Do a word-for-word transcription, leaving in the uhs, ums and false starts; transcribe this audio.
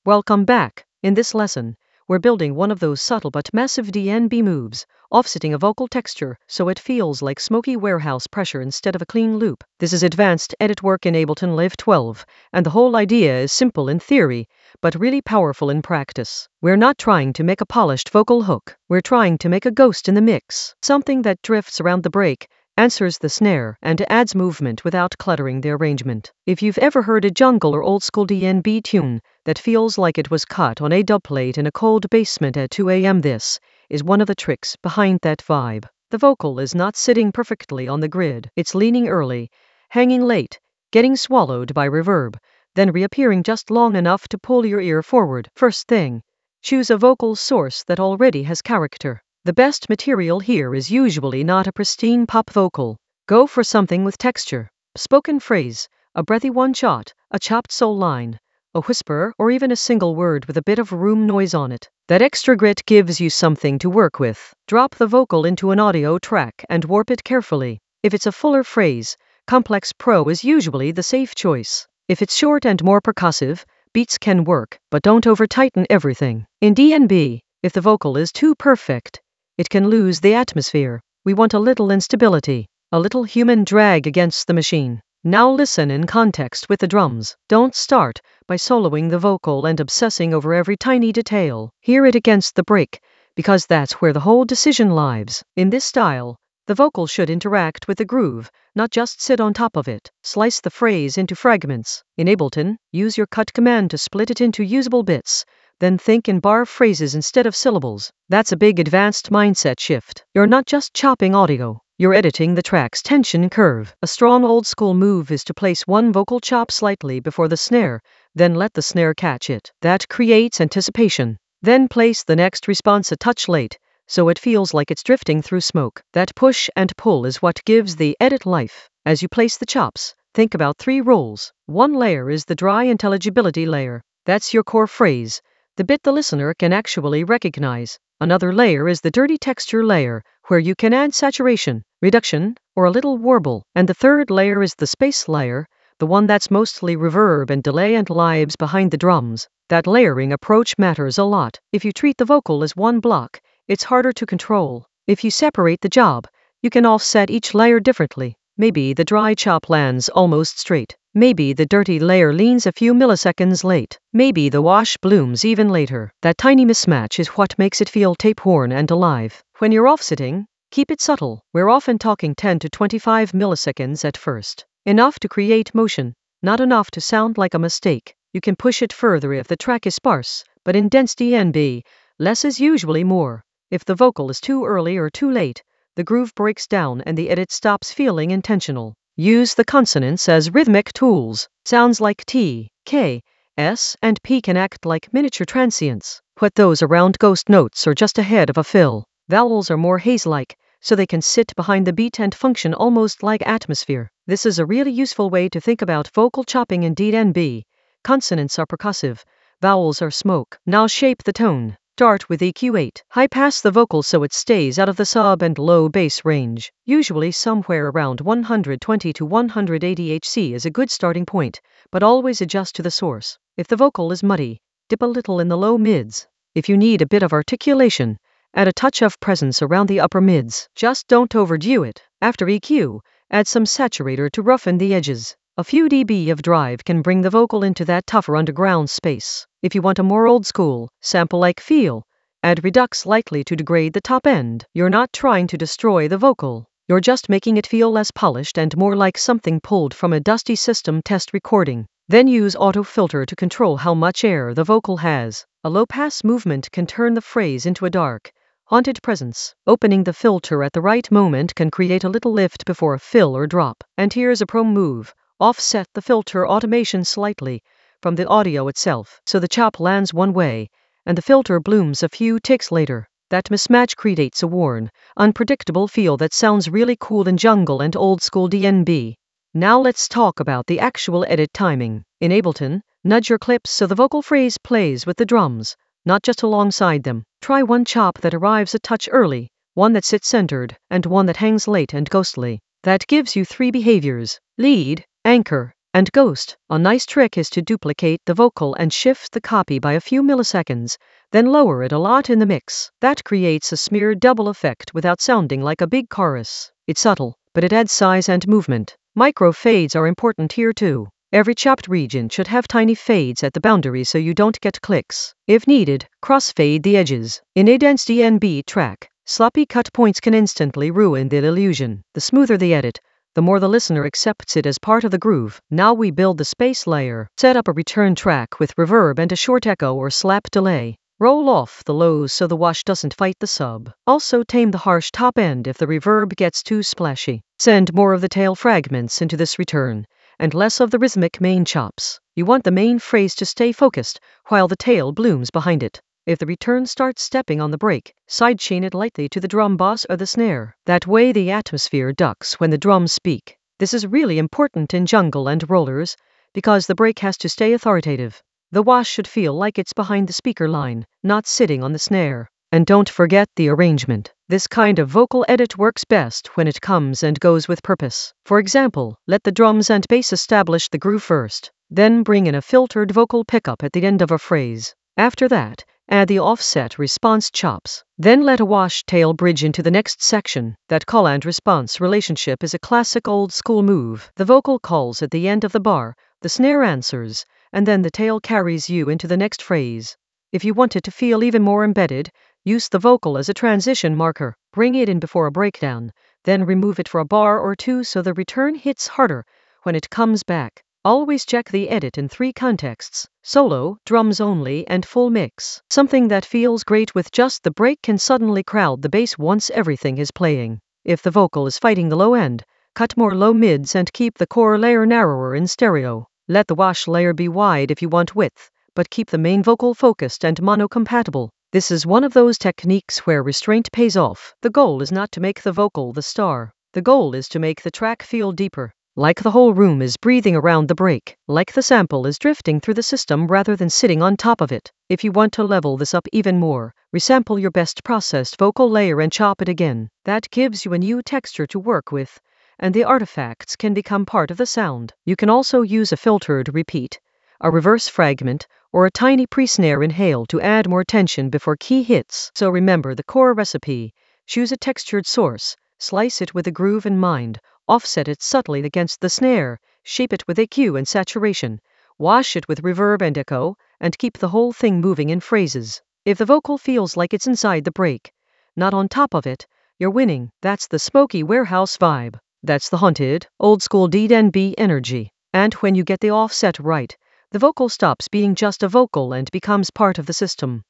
Welcome back. In this lesson, we're building one of those subtle but massive D N B moves, offsetting a vocal texture so it feels like smoky warehouse pressure instead of a clean loop. This is advanced edit work in Ableton Live twelve, and the whole idea is simple in theory, but really powerful in practice. We're not trying to make a polished vocal hook. We're trying to make a ghost in the mix, something that drifts around the break, answers the snare, and adds movement without cluttering the arrangement. If you've ever heard a jungle or old school D N B tune that feels like it was cut on a dub plate in a cold basement at two a m, this is one of the tricks behind that vibe. The vocal is not sitting perfectly on the grid. It's leaning early, hanging late, getting swallowed by reverb, then reappearing just long enough to pull your ear forward. First thing, choose a vocal source that already has character. The best material here is usually not a pristine pop vocal. Go for something with texture. Spoken phrase, a breathy one-shot, a chopped soul line, a whisper, or even a single word with a bit of room noise on it. That extra grit gives you something to work with. Drop the vocal into an audio track and warp it carefully. If it's a fuller phrase, Complex Pro is usually the safe choice. If it's short and more percussive, beats can work, but don't over-tighten everything. In D N B, if the vocal is too perfect, it can lose the atmosphere. We want a little instability, a little human drag against the machine. Now listen in context with the drums. Don't start by soloing the vocal and obsessing over every tiny detail. Hear it against the break, because that's where the whole decision lies. In this style, the vocal should interact with the groove, not just sit on top of it. Slice the phrase into fragments. In Ableton, use your cut command to split it into usable bits. Then think in bar phrases instead of syllables. That's a big advanced mindset shift. You're not just chopping audio, you're editing the track's tension curve. A strong old school move is to place one vocal chop slightly before the snare, then let the snare catch it. That creates anticipation. Then place the next response a touch late, so it feels like it's drifting through smoke. That push and pull is what gives the edit life. As you place the chops, think about three roles. One layer is the dry intelligibility layer. That's your core phrase, the bit the listener can actually recognize. Another layer is the dirty texture layer, where you can add saturation, reduction, or a little warble. And the third layer is the space layer, the one that's mostly reverb and delay and lives behind the drums. That layering approach matters a lot. If you treat the vocal as one block, it's harder to control. If you separate the job, you can offset each layer differently. Maybe the dry chop lands almost straight. Maybe the dirty layer leans a few milliseconds late. Maybe the wash blooms even later. That tiny mismatch is what makes it feel tape-worn and alive. When you're offsetting, keep it subtle. We're often talking ten to twenty-five milliseconds at first. Enough to create motion, not enough to sound like a mistake. You can push it further if the track is sparse, but in dense D N B, less is usually more. If the vocal is too early or too late, the groove breaks down and the edit stops feeling intentional. Use the consonants as rhythmic tools. Sounds like T, K, S, and P can act like miniature transients. Put those around ghost notes or just ahead of a fill. Vowels are more haze-like, so they can sit behind the beat and function almost like atmosphere. This is a really useful way to think about vocal chopping in D N B. Consonants are percussive, vowels are smoke. Now shape the tone. Start with E Q eight. High pass the vocal so it stays out of the sub and low bass range. Usually somewhere around one hundred twenty to one hundred eighty hertz is a good starting point, but always adjust to the source. If the vocal is muddy, dip a little in the low mids. If you need a bit of articulation, add a touch of presence around the upper mids. Just don't overdo it. After E Q, add some saturator to roughen the edges. A few dB of drive can bring the vocal into that tougher underground space. If you want a more old-school, sample-like feel, add redux slightly to degrade the top end. You're not trying to destroy the vocal. You're just making it feel less polished and more like something pulled from a dusty system test recording. Then use auto filter to control how much air the vocal has. A low-pass movement can turn the phrase into a dark, haunted presence. Opening the filter at the right moment can create a little lift before a fill or drop. And here's a pro move. Offset the filter automation slightly from the audio itself, so the chop lands one way, and the filter blooms a few ticks later. That mismatch creates a worn, unpredictable feel that sounds really cool in jungle and old-school D N B. Now let's talk about the actual edit timing. In Ableton, nudge your clips so the vocal phrase plays with the drums, not just alongside them. Try one chop that arrives a touch early, one that sits centered, and one that hangs late and ghostly. That gives you three behaviors: lead, anchor, And Ghost, a nice trick is to duplicate the vocal and shift the copy by a few milliseconds, then lower it a lot in the mix. That creates a smeared double effect without sounding like a big chorus. It's subtle, but it adds size and movement. Micro fades are important here too. Every chopped region should have tiny fades at the boundary so you don't get clicks. If needed, crossfade the edges. In a dense D N B track, sloppy cut points can instantly ruin the illusion. The smoother the edit, the more the listener accepts it as part of the groove. Now we build the space layer. Set up a return track with reverb and a short echo or slap delay. Roll off the lows so the wash doesn't fight the sub. Also tame the harsh top end if the reverb gets too splashy. Send more of the tail fragments into this return, and less of the rhythmic main chops. You want the main phrase to stay focused, while the tail blooms behind it. If the return starts stepping on the break, sidechain it lightly to the drum boss or the snare. That way the atmosphere ducks when the drums speak. This is really important in jungle and rollers, because the break has to stay authoritative. The wash should feel like it's behind the speaker line, not sitting on the snare. And don't forget the arrangement. This kind of vocal edit works best when it comes and goes with purpose. For example, let the drums and bass establish the groove first, then bring in a filtered vocal pickup at the end of a phrase. After that, add the offset response chops. Then let a wash tail bridge into the next section. That call and response relationship is a classic old school move. The vocal calls at the end of the bar, the snare answers, and then the tail carries you into the next phrase. If you want it to feel even more embedded, use the vocal as a transition marker. Bring it in before a breakdown, then remove it for a bar or two so the return hits harder when it comes back. Always check the edit in three contexts: solo, drums only, and full mix. Something that feels great with just the break can suddenly crowd the bass once everything is playing. If the vocal is fighting the low end, cut more low mids and keep the core layer narrower in stereo. Let the wash layer be wide if you want width, but keep the main vocal focused and mono-compatible. This is one of those techniques where restraint pays off. The goal is not to make the vocal the star. The goal is to make the track feel deeper, like the whole room is breathing around the break, like the sample is drifting through the system rather than sitting on top of it. If you want to level this up even more, resample your best processed vocal layer and chop it again. That gives you a new texture to work with, and the artifacts can become part of the sound. You can also use a filtered repeat, a reverse fragment, or a tiny pre-snare inhale to add more tension before key hits. So remember the core recipe. Choose a textured source, slice it with a groove in mind, offset it subtly against the snare, shape it with E Q and saturation, wash it with reverb and echo, and keep the whole thing moving in phrases. If the vocal feels like it's inside the break, not on top of it, you're winning. That's the smoky warehouse vibe. That's the haunted, old-school D N B energy. And when you get the offset right, the vocal stops being just a vocal and becomes part of the system.